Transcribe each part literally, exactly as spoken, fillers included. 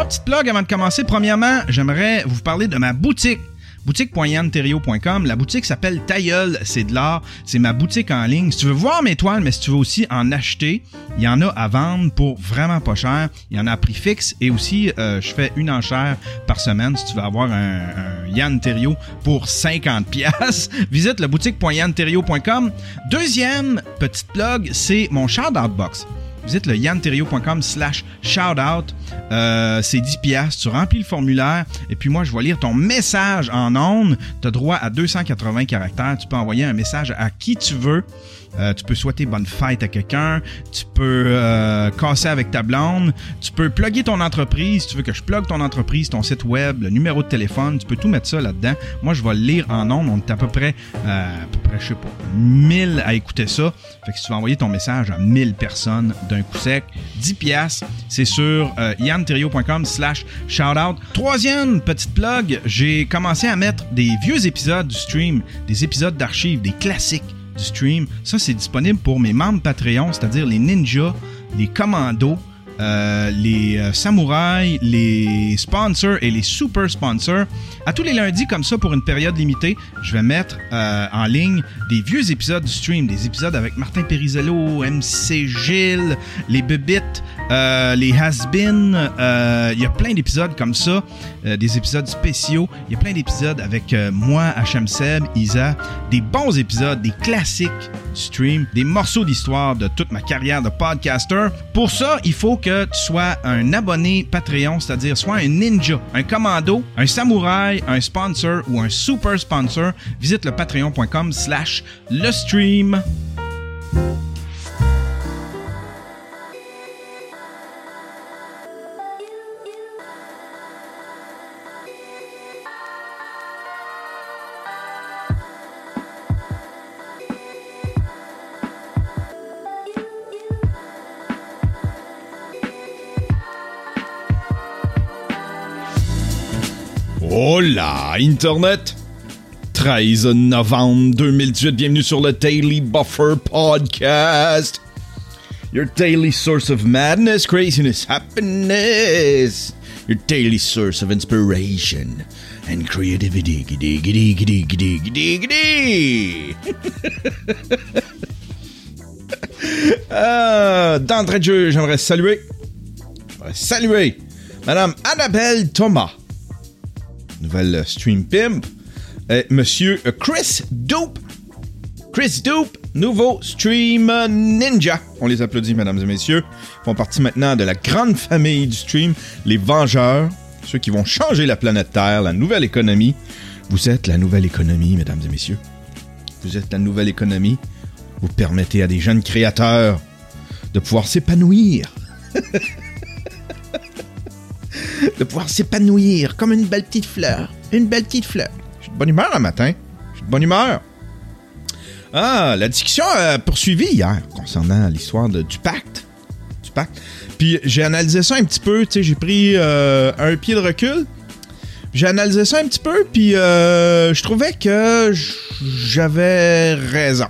petites plugs avant de commencer. Premièrement, j'aimerais vous parler de ma boutique. boutique point yann terriot point com. La boutique s'appelle Tailleul, c'est de l'art. C'est ma boutique en ligne. Si tu veux voir mes toiles, mais si tu veux aussi en acheter, il y en a à vendre pour vraiment pas cher. Il y en a à prix fixe et aussi, euh, je fais une enchère par semaine si tu veux avoir un, un Yann Terriot pour cinquante piastres. Visite le boutique point yann terriot point com. Deuxième petite plug, c'est mon shout-out box. Visite le yann terriot point com slash shoutout. Euh, c'est dix piastres. Tu remplis le formulaire et puis moi, je vais lire ton message en ondes. Tu as droit à deux cent quatre-vingts caractères. Tu peux envoyer un message à qui tu veux. Euh, tu peux souhaiter bonne fête à quelqu'un. Tu peux euh, casser avec ta blonde. Tu peux plugger ton entreprise. Si tu veux que je plug ton entreprise, ton site web, le numéro de téléphone, tu peux tout mettre ça là-dedans. Moi, je vais le lire en ondes. On est à peu près, euh, à peu près, je sais pas, mille à écouter ça. Fait que si tu veux envoyer ton message à mille personnes d'un coup sec, dix piastres, c'est sur euh, yann terriot point com slash shoutout. Troisième petite plug, j'ai commencé à mettre des vieux épisodes du stream, des épisodes d'archives, des classiques du stream. Ça, c'est disponible pour mes membres Patreon, c'est-à-dire les ninjas, les commandos, euh, les euh, samouraïs, les sponsors et les super sponsors. À tous les lundis, comme ça, pour une période limitée, je vais mettre euh, en ligne des vieux épisodes du stream, des épisodes avec Martin Perizello, M C Gilles, les Bébites, euh, les Has-Been. Euh, il y a plein d'épisodes comme ça, euh, des épisodes spéciaux. Il y a plein d'épisodes avec euh, moi, H M Seb, Isa, des bons épisodes, des classiques du stream, des morceaux d'histoire de toute ma carrière de podcaster. Pour ça, il faut que tu sois un abonné Patreon, c'est-à-dire soit un ninja, un commando, un samouraï, un sponsor ou un super sponsor. Visite le patreon point com slash le stream. Hola, Internet! treize novembre deux mille dix-huit, bienvenue sur le Daily Buffer Podcast. Your daily source of madness, craziness, happiness. Your daily source of inspiration and creativity. Giddy, giddy, giddy, giddy, giddy, giddy. euh, D'entrée de jeu, j'aimerais saluer, j'aimerais saluer Madame Annabelle Thomas, nouvelle stream pimp, et Monsieur Chris Doop. Chris Doop, nouveau stream ninja. On les applaudit, mesdames et messieurs. Ils font partie maintenant de la grande famille du stream, les Vengeurs, ceux qui vont changer la planète Terre, la nouvelle économie. Vous êtes la nouvelle économie, mesdames et messieurs. Vous êtes la nouvelle économie. Vous permettez à des jeunes créateurs de pouvoir s'épanouir. de pouvoir s'épanouir comme une belle petite fleur. Une belle petite fleur. Je suis de bonne humeur un matin. Je suis de bonne humeur. Ah, la discussion a poursuivi hier concernant l'histoire de, du pacte. Du pacte. Puis j'ai analysé ça un petit peu. Tu sais, j'ai pris euh, un pied de recul. J'ai analysé ça un petit peu. Puis euh, je trouvais que j'avais raison.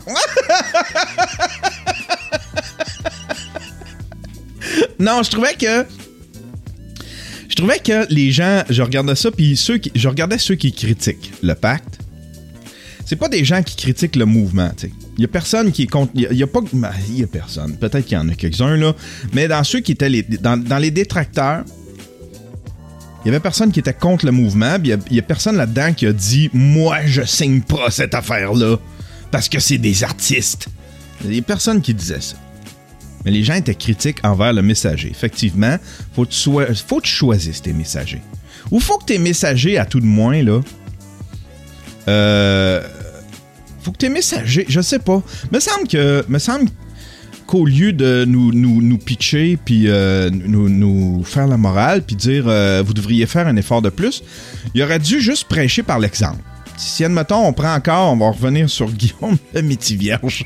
Non, je trouvais que Je trouvais que les gens, je regardais ça, puis ceux qui, je regardais ceux qui critiquent le pacte. C'est pas des gens qui critiquent le mouvement, tu sais. Il y a personne qui est contre. Il y a, il y a pas. Ben, il y a personne. Peut-être qu'il y en a quelques-uns, là. Mais dans ceux qui étaient les. Dans, dans les détracteurs, il y avait personne qui était contre le mouvement, puis il y a, il y a personne là-dedans qui a dit moi, je signe pas cette affaire-là. Parce que c'est des artistes. Il y a personne qui disait ça. Mais les gens étaient critiques envers le messager. Effectivement, faut que tu, sois, faut que tu choisisses tes messagers. Ou faut que tes messagers, à tout de moins, là... Euh... Faut que tes messagers... Je sais pas. Me semble que... Me semble qu'au lieu de nous, nous, nous pitcher, puis euh, nous, nous faire la morale, puis dire euh, vous devriez faire un effort de plus, il aurait dû juste prêcher par l'exemple. Si, admettons, on prend encore, on va revenir sur Guillaume le Métivierge.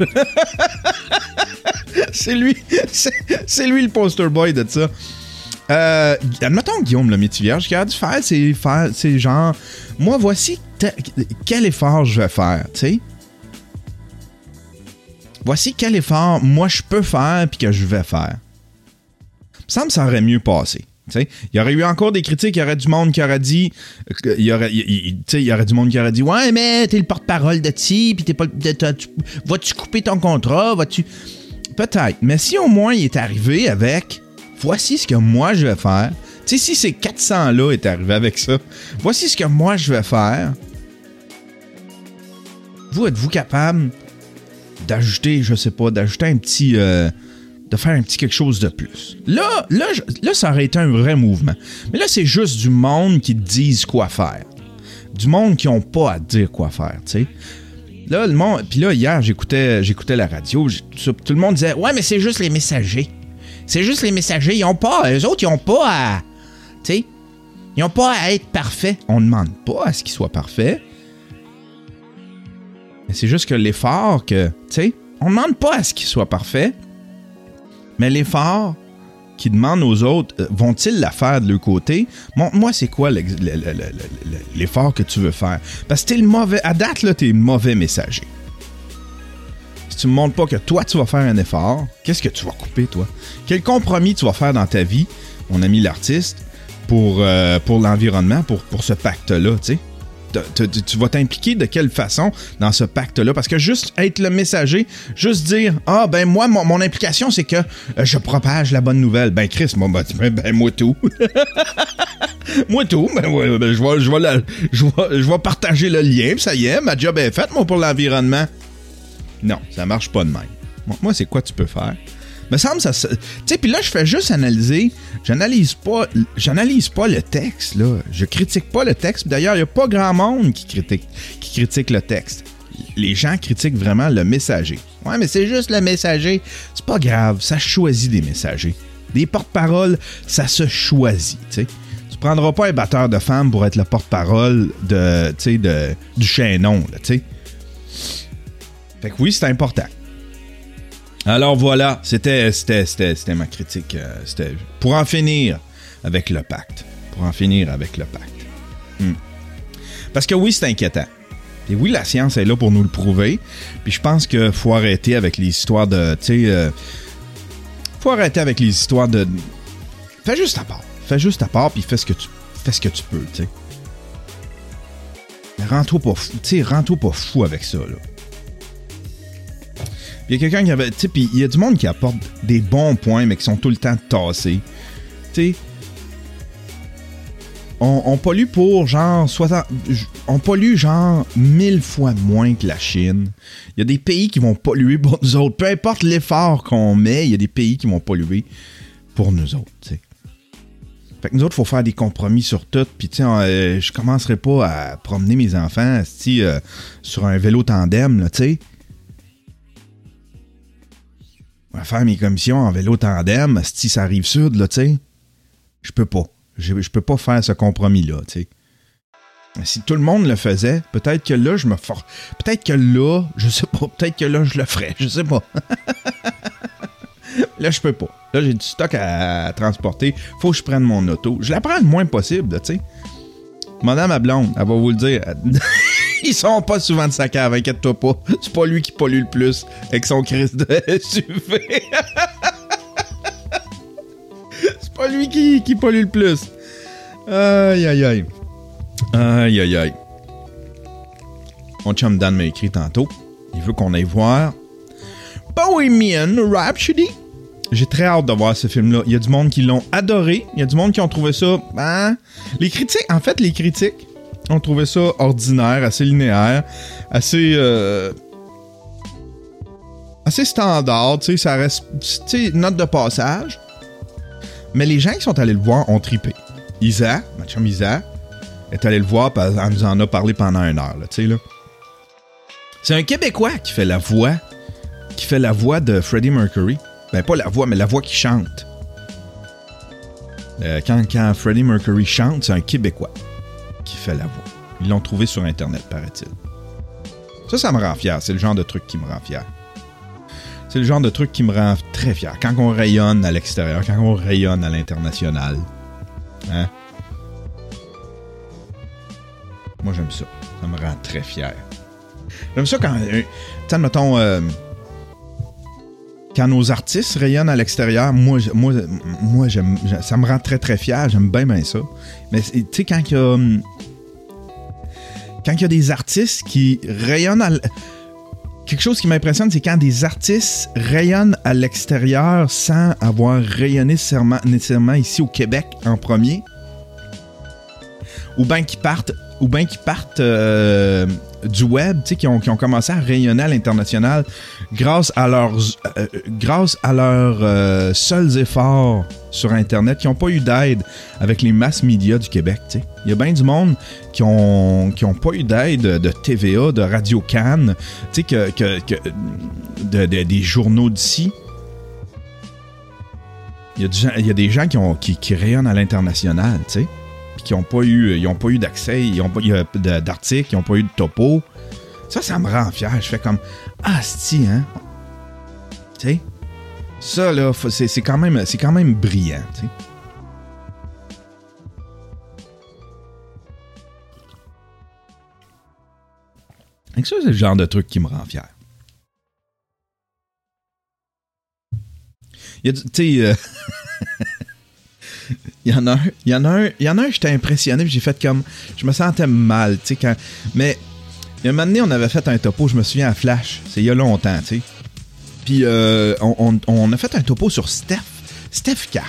C'est lui, c'est, c'est lui le poster boy de ça. Euh, admettons Guillaume le Métivierge, qui a dû faire, c'est faire, c'est genre, moi voici te, quel effort je vais faire, tu sais. Voici quel effort moi je peux faire puis que je vais faire. Il me semble que ça aurait mieux passé. T'sais, il y aurait eu encore des critiques, il y aurait du monde qui aurait dit, il y aurait, il, il, il y aurait du monde qui aurait dit, ouais, mais t'es le porte-parole de Ti, pis t'es pas, tu, vas-tu couper ton contrat, vas-tu, peut-être. Mais si au moins il est arrivé avec, voici ce que moi je vais faire. Tu sais, si ces quatre cents là est arrivé avec ça, voici ce que moi je vais faire. Vous êtes-vous capable d'ajouter, je sais pas, d'ajouter un petit. Euh, de faire un petit quelque chose de plus. Là, là, là, ça aurait été un vrai mouvement. Mais là, c'est juste du monde qui te disent quoi faire. Du monde qui n'ont pas à te dire quoi faire, tu sais. Là, le monde... Puis là, hier, j'écoutais, j'écoutais la radio, tout, tout le monde disait « Ouais, mais c'est juste les messagers. C'est juste les messagers. Ils n'ont pas... Eux autres, ils n'ont pas à... Tu sais, ils n'ont pas à être parfaits. On ne demande pas à ce qu'ils soient parfaits. Mais c'est juste que l'effort que... Tu sais, on ne demande pas à ce qu'ils soient parfaits. Mais l'effort qu'ils demandent aux autres, euh, vont-ils la faire de leur côté? Montre-moi, c'est quoi l'effort que tu veux faire? Parce que t'es le mauvais... À date, là, t'es le mauvais messager. Si tu me montres pas que toi, tu vas faire un effort, qu'est-ce que tu vas couper, toi? Quel compromis tu vas faire dans ta vie, mon ami l'artiste, pour, euh, pour l'environnement, pour, pour ce pacte-là, tu sais? Tu, tu, tu vas t'impliquer de quelle façon dans ce pacte-là? Parce que juste être le messager, juste dire « Ah, ben moi, mon, mon implication, c'est que euh, je propage la bonne nouvelle. » Ben Chris, moi, ben, ben moi tout. moi tout. Ben, ouais, ben je vais je vais la, je vais, je vais partager le lien, puis ça y est, ma job est faite, moi, pour l'environnement. Non, ça marche pas de même. Bon, moi, c'est quoi tu peux faire? Me semble ça. Tu sais, puis là, je fais juste analyser. J'analyse pas, j'analyse pas le texte, là. Je critique pas le texte. D'ailleurs, il n'y a pas grand monde qui critique, qui critique le texte. Les gens critiquent vraiment le messager. Ouais, mais c'est juste le messager. C'est pas grave, ça choisit des messagers. Des porte-paroles, ça se choisit, tu sais. Tu prendras pas un batteur de femmes pour être le porte-parole de, tu sais, de, du chaînon, là, tu sais. Fait que oui, c'est important. Alors voilà, c'était, c'était, c'était, c'était ma critique. Euh, c'était pour en finir avec le pacte. Pour en finir avec le pacte. Hmm. Parce que oui, c'est inquiétant. Et oui, la science est là pour nous le prouver. Puis je pense qu'il faut arrêter avec les histoires de... Tu sais... Euh, faut arrêter avec les histoires de... Fais juste ta part. Fais juste ta part, puis fais ce que tu, fais ce que tu peux, tu sais. Mais rends-toi pas fou. Tu sais, rends-toi pas fou avec ça, là. Il y a quelqu'un qui avait... Tu sais, puis il y a du monde qui apporte des bons points, mais qui sont tout le temps tassés. Tu sais... On, on pollue pour genre... soixante, on pollue genre mille fois moins que la Chine. Il y a des pays qui vont polluer pour nous autres. Peu importe l'effort qu'on met, il y a des pays qui vont polluer pour nous autres, tu sais. Fait que nous autres, il faut faire des compromis sur tout. Puis, tu sais, euh, je commencerai pas à promener mes enfants asti, euh, sur un vélo tandem, là, tu sais. On va faire mes commissions en vélo tandem, si ça arrive sud, là, tu sais. Je peux pas. Je, je peux pas faire ce compromis-là, tu sais. Si tout le monde le faisait, peut-être que là, je me for... Peut-être que là, je sais pas, peut-être que là, je le ferais, je sais pas. Là, je peux pas. Là, j'ai du stock à, à transporter. Faut que je prenne mon auto. Je la prends le moins possible, tu sais. Madame à blonde, elle va vous le dire. Ils sont pas souvent de sa cave, inquiète-toi pas. C'est pas lui qui pollue le plus avec son crise de S U V. C'est pas lui qui, qui pollue le plus. Aïe, aïe, aïe. Aïe, aïe, aïe. Mon chum Dan m'a écrit tantôt. Il veut qu'on aille voir Bohemian Rhapsody. J'ai très hâte de voir ce film-là. Il y a du monde qui l'ont adoré. Il y a du monde qui ont trouvé ça... Hein? Les critiques, en fait, les critiques ont trouvé ça ordinaire, assez linéaire, assez... Euh, assez standard, tu sais, ça reste... Tu sais, note de passage. Mais les gens qui sont allés le voir ont trippé. Isa, ma chum Isa, est allée le voir, elle nous en a parlé pendant une heure, là, tu sais, là. C'est un Québécois qui fait la voix, qui fait la voix de Freddie Mercury. Ben, pas la voix, mais la voix qui chante. Euh, quand, quand Freddie Mercury chante, c'est un Québécois qui fait la voix. Ils l'ont trouvé sur Internet, paraît-il. Ça, ça me rend fier. C'est le genre de truc qui me rend fier. C'est le genre de truc qui me rend très fier. Quand on rayonne à l'extérieur, quand on rayonne à l'international. Hein? Moi, j'aime ça. Ça me rend très fier. J'aime ça quand... Euh, tu sais, mettons... Euh, quand nos artistes rayonnent à l'extérieur, moi, moi, moi j'aime, ça me rend très, très fier. J'aime bien, bien ça. Mais tu sais, quand il y a... Quand il y a des artistes qui rayonnent à... Quelque chose qui m'impressionne, c'est quand des artistes rayonnent à l'extérieur sans avoir rayonné nécessairement, nécessairement ici au Québec en premier. Ou bien qu'ils partent, ou bien qu'ils partent euh, du web, tu sais, qui ont, qui ont commencé à rayonner à l'international grâce à leurs, euh, grâce à leurs euh, seuls efforts sur Internet, qui n'ont pas eu d'aide avec les mass médias du Québec, tu sais. Il y a bien du monde qui ont, qui ont pas eu d'aide de T V A, de Radio-Can, tu sais, que, que, que de, de, des journaux d'ici. Il y a, du, il y a des gens qui, ont, qui, qui rayonnent à l'international, tu sais, puis qui n'ont pas eu, ils ont pas eu d'accès, ils ont pas eu d'articles, ils n'ont pas eu de topo. Ça, ça me rend fier. Je fais comme, ah, c'ti, hein? Tu sais? Ça, là, c'est, c'est, quand même, c'est quand même brillant, tu sais. Et ça, c'est le genre de truc qui me rend fier. Il y a, tu sais, euh, il y en a un, il y en a un, il y en a un, j'étais impressionné, puis j'ai fait comme, je me sentais mal, tu sais, quand, mais, il y a un moment donné, on avait fait un topo, je me souviens à Flash, c'est il y a longtemps, tu sais, puis euh, on, on, on a fait un topo sur Steph, Steph Cars,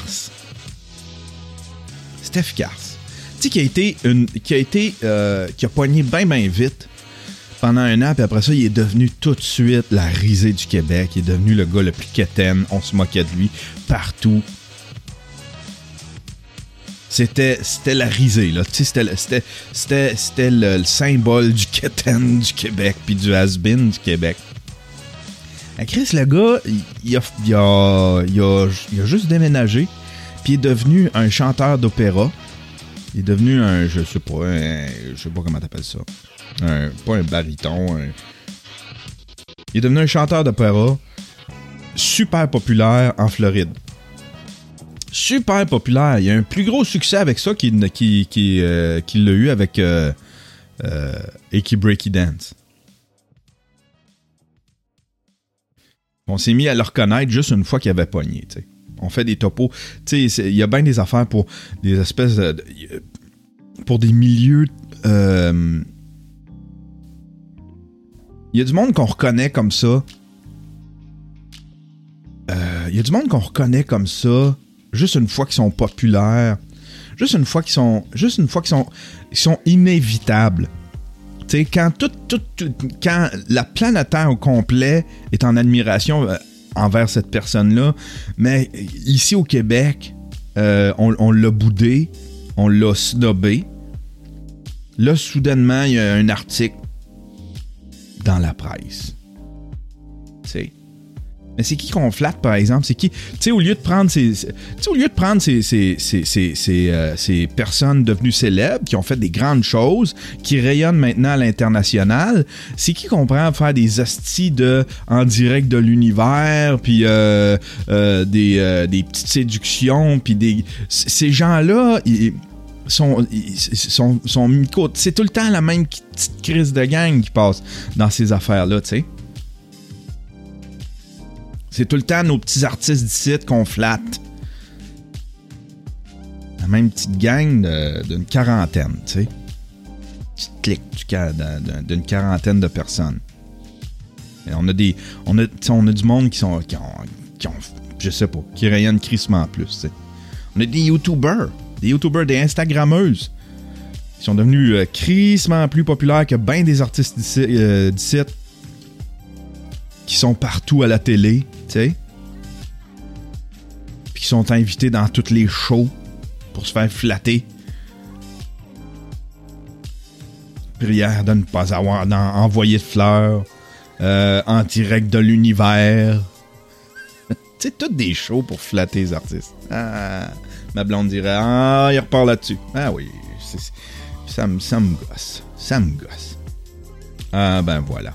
Steph Cars, tu sais, qui a été, une, qui a été, euh, qui a pogné bien, bien vite, pendant un an, puis après ça, il est devenu tout de suite la risée du Québec. Il est devenu le gars le plus quétaine. On se moquait de lui partout. C'était, c'était la risée, là. Tu sais, c'était, c'était, c'était, c'était le, le symbole du quétaine du Québec, puis du has-been du Québec. Et Chris, le gars, il, il, a, il, a, il, a, il a juste déménagé, puis il est devenu un chanteur d'opéra. Il est devenu un, je sais pas, un, je sais pas comment t'appelles ça. Un, pas un baryton. Un... Il est devenu un chanteur d'opéra super populaire en Floride. Super populaire. Il y a un plus gros succès avec ça qu'il, qu'il, qu'il, euh, qu'il l'a eu avec euh, euh, Eki Breaky Dance. On s'est mis à le reconnaître juste une fois qu'il avait pogné. T'sais. On fait des topos. Il y a bien des affaires pour des espèces de... pour des milieux... Euh, Il y a du monde qu'on reconnaît comme ça. Il euh, y a du monde qu'on reconnaît comme ça juste une fois qu'ils sont populaires. Juste une fois qu'ils sont. Juste une fois qu'ils sont. Ils sont inévitables. Tu sais, quand tout, tout, tout. Quand la planète Terre au complet est en admiration euh, envers cette personne-là, mais ici au Québec, euh, on, on l'a boudé, on l'a snobé. Là, soudainement, il y a un article dans la presse. Tu sais. Mais c'est qui qu'on flatte, par exemple? C'est qui? Tu sais, au lieu de prendre ces. Tu sais, au lieu de prendre ces, ces, ces, ces, ces, euh, ces personnes devenues célèbres, qui ont fait des grandes choses, qui rayonnent maintenant à l'international, c'est qui qu'on prend à faire des hosties de en direct de l'univers, puis euh, euh, des, euh, des petites séductions, puis des. Ces gens-là, ils. Sont, sont, sont micro, c'est tout le temps la même petite crise de gang qui passe dans ces affaires-là, tu sais. C'est tout le temps nos petits artistes d'ici qu'on flatte. La même petite gang de, d'une quarantaine, tu sais. Petite clique du, d'une quarantaine de personnes. Et on a des. On a, on a du monde qui sont. Qui ont, qui ont, je sais pas, qui rayonnent crissement plus, tu sais. On a des YouTubers. Des YouTubers, des Instagrammeuses qui sont devenus euh, crissement plus populaires que bien des artistes d'ici, euh, d'ici qui sont partout à la télé, tu sais, puis qui sont invités dans toutes les shows pour se faire flatter. Prière de ne pas avoir envoyé de fleurs euh, en direct de l'univers. Tu sais, toutes des shows pour flatter les artistes. Ah... Ma blonde dirait « Ah, il repart là-dessus. » Ah oui, c'est, ça, me, ça me gosse. Ça me gosse. Ah ben voilà.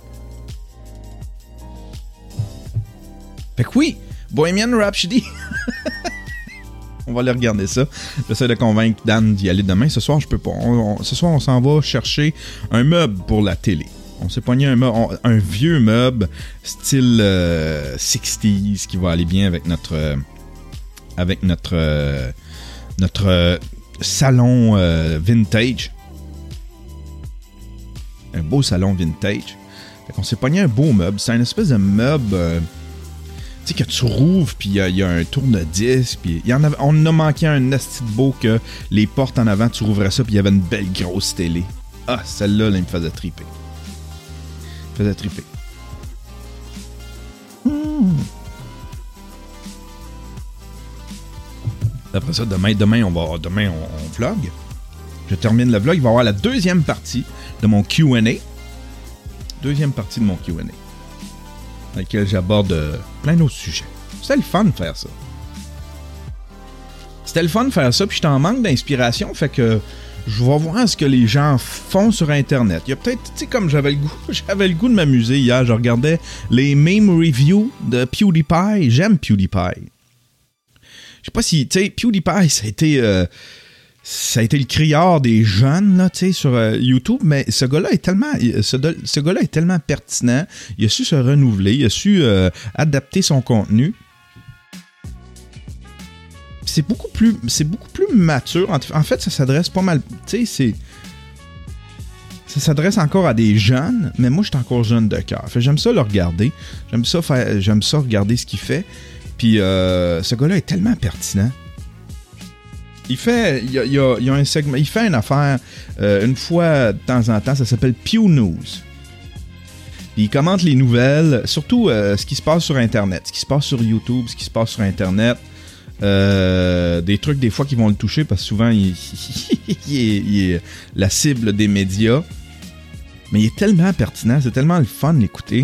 Fait que oui, Bohemian Rhapsody. On va aller regarder ça. J'essaie de convaincre Dan d'y aller demain. Ce soir, je peux pas. On, on, ce soir, on s'en va chercher un meuble pour la télé. On s'est pogné un, me- un vieux meuble style euh, sixties qui va aller bien avec notre euh, avec notre euh, notre euh, salon euh, vintage. Un beau salon vintage. Fait qu'on s'est pogné un beau meuble. C'est une espèce de meuble euh, tu sais que tu rouvres puis il y, y a un tourne-disque puis y en avait, on en a manqué un asti de beau que les portes en avant tu rouvrais ça puis il y avait une belle grosse télé. Ah, celle-là, là, il me faisait triper. Il me faisait triper. Hmm. Après ça, demain, demain, on va, demain, on, on vlog. Je termine le vlog. Il va y avoir la deuxième partie de mon Q and A. Deuxième partie de mon Q and A. Dans laquelle j'aborde euh, plein d'autres sujets. C'était le fun de faire ça. C'était le fun de faire ça, puis j'étais en manque d'inspiration, fait que je vais voir ce que les gens font sur Internet. Il y a peut-être, tu sais, comme j'avais le goût, j'avais le goût de m'amuser hier, je regardais les meme reviews de PewDiePie. J'aime PewDiePie. Je sais pas si, tu sais, PewDiePie, ça a été, euh, ça a été le criard des jeunes, là, tu sais, sur euh, YouTube, mais ce gars-là est tellement, ce, ce gars-là est tellement pertinent, il a su se renouveler, il a su euh, adapter son contenu. C'est beaucoup plus, c'est beaucoup plus mature. En fait, ça s'adresse pas mal, tu sais, c'est, ça s'adresse encore à des jeunes, mais moi, je suis encore jeune de cœur. Fait, j'aime ça le regarder, j'aime ça faire, j'aime ça regarder ce qu'il fait. Puis, euh, ce gars-là est tellement pertinent. Il fait, il y a, il y a, il y a un segment, il fait une affaire euh, une fois de temps en temps, ça s'appelle Pew News. Puis il commente les nouvelles, surtout euh, ce qui se passe sur Internet, ce qui se passe sur YouTube, ce qui se passe sur Internet. Euh, des trucs des fois qui vont le toucher parce que souvent il, il, est, il est la cible des médias. Mais il est tellement pertinent, c'est tellement le fun de l'écouter.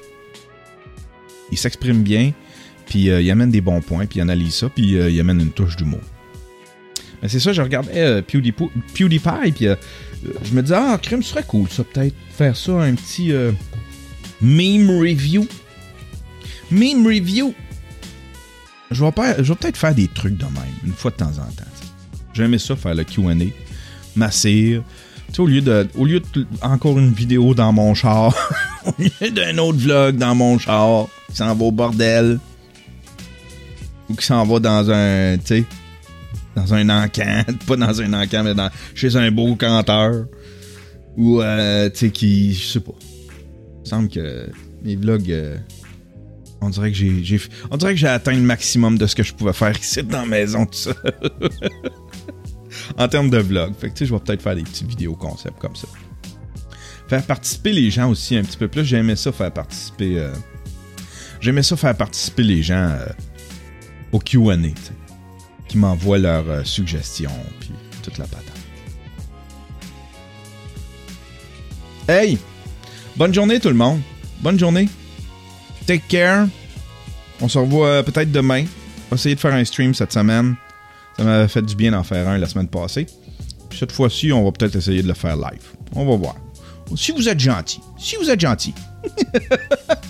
Il s'exprime bien, puis euh, il amène des bons points, puis il analyse ça, puis euh, il amène une touche d'humour. Mais c'est ça, je regardais euh, PewDiePie, PewDiePie puis euh, je me disais, ah, crime, ce serait cool ça, peut-être faire ça, un petit euh, meme review. Meme review! Je vais, pas, je vais peut-être faire des trucs de même, une fois de temps en temps. J'aimais ça, faire le Q and A, m'assire. Tu sais, au lieu de, au lieu de encore une vidéo dans mon char, au lieu d'un autre vlog dans mon char, qui s'en va au bordel, ou qui s'en va dans un, tu sais, dans un encan, pas dans un encan, mais dans, chez un beau canteur, ou, euh, tu sais, qui, je sais pas. Il me semble que mes vlogs... Euh, On dirait que j'ai, j'ai, on dirait que j'ai atteint le maximum de ce que je pouvais faire ici dans la maison, tout ça. En termes de vlog. Fait que tu sais, je vais peut-être faire des petites vidéos concept comme ça. Faire participer les gens aussi un petit peu plus. J'aimais ça faire participer. Euh, j'aimais ça faire participer les gens euh, au Q and A, tu sais, qui m'envoient leurs euh, suggestions, puis toute la patate. Hey! Bonne journée tout le monde! Bonne journée! Take care. On se revoit peut-être demain. On va essayer de faire un stream cette semaine. Ça m'avait fait du bien d'en faire un la semaine passée. Puis cette fois-ci, on va peut-être essayer de le faire live. On va voir. Si vous êtes gentil. Si vous êtes gentil.